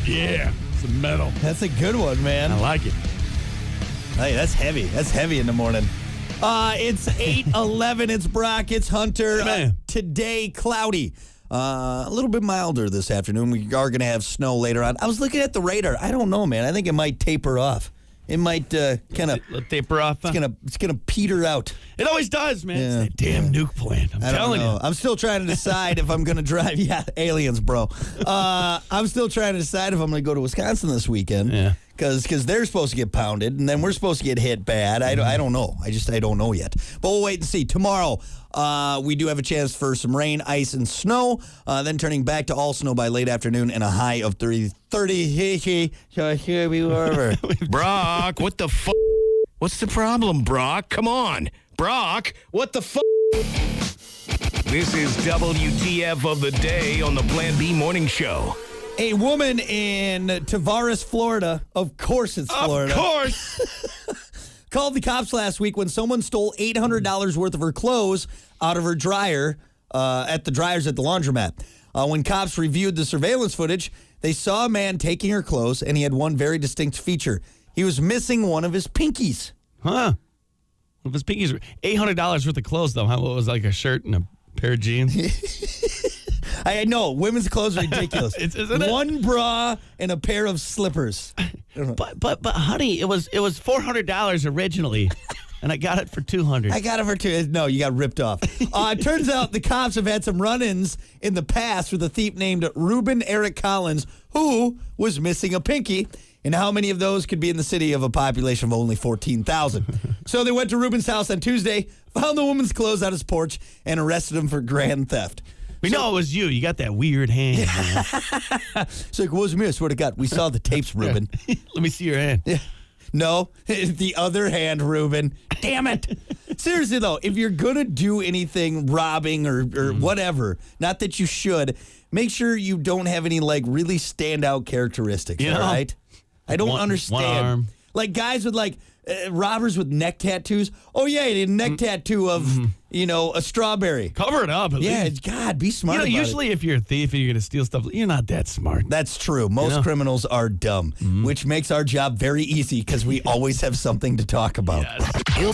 Yeah, some metal. That's a good one, man. I like it. Hey, that's heavy. That's heavy in the morning. It's 8:11. It's Brock. It's Hunter. Man. Today, cloudy. A little bit milder this afternoon. We are going to have snow later on. I was looking at the radar. I don't know, man. I think it might taper off. It might kind of taper off. It's gonna peter out. It always does, man. Yeah. It's that damn nuke plant. I'm telling you. I'm still trying to decide if I'm gonna drive. Yeah, aliens, bro. I'm still trying to decide if I'm gonna go to Wisconsin this weekend. Yeah. Because they're supposed to get pounded, and then we're supposed to get hit bad. I don't know. I don't know yet. But we'll wait and see. Tomorrow, we do have a chance for some rain, ice, and snow. Then turning back to all snow by late afternoon and a high of 30. So here we were. Brock, what the fuck? What's the problem, Brock? Come on. Brock, what the fuck? This is WTF of the day on the Plan B Morning Show. A woman in Tavares, Florida, of course it's Florida. Of course. Called the cops last week when someone stole $800 worth of her clothes out of her dryer at the dryers at the laundromat. When cops reviewed the surveillance footage, they saw a man taking her clothes, and he had one very distinct feature. He was missing one of his pinkies. Huh. Well, if his pinkies were $800 worth of clothes, though, huh? What was like a shirt and a pair of jeans? I know, women's clothes are ridiculous. Isn't it? One bra and a pair of slippers. But honey, it was $400 originally, and I got it for $200. I got it for $200. No, you got ripped off. It turns out the cops have had some run-ins in the past with a thief named Reuben Eric Collins, who was missing a pinky. And how many of those could be in the city of a population of only 14,000? So they went to Reuben's house on Tuesday, found the woman's clothes on his porch, and arrested him for grand theft. We know it was you. You got that weird hand. It's like, what was me? I swear to God. We saw the tapes, Reuben. Let me see your hand. Yeah. No, the other hand, Reuben. Damn it. Seriously, though, if you're going to do anything robbing or whatever, not that you should, make sure you don't have any, like, really standout characteristics, all right? I don't understand. One arm. Like, guys with, like, robbers with neck tattoos. Oh, yeah, he had a neck tattoo of, a strawberry. Cover it up. At least. God, be smart about usually it. if you're a thief and you're going to steal stuff, you're not that smart. That's true. Most criminals are dumb, which makes our job very easy because we always have something to talk about. Yes.